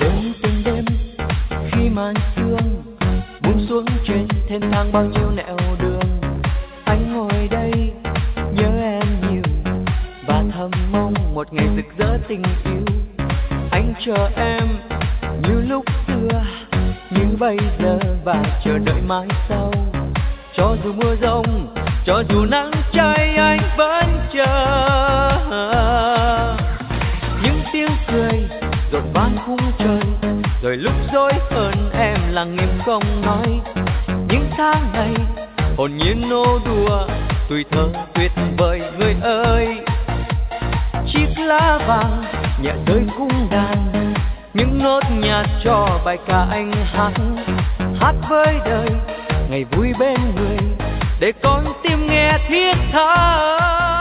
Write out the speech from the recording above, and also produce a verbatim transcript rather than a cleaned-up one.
bên từng đêm khi màn sương buông xuống trên thênh thang bao nhiêu nẻo đường. Anh ngồi đây nhớ em nhiều và thầm mong một ngày rực rỡ tình yêu. Anh chờ em như lúc xưa, như bây giờ và chờ đợi mai sau. Cho dù mưa rông, cho dù nắng cháy, anh vẫn chờ. Những tiếng cười rộn vang khung trời, rồi lúc dối hơn em lặng im không nói. Những tháng ngày hồn nhiên nô đùa, tuổi thơ tuyệt vời người ơi. Chiếc lá vàng nhẹ rơi cung đàn, những nốt nhạc cho bài ca anh hát. Hát với đời ngày vui bên người, để con tim nghe thiết tha.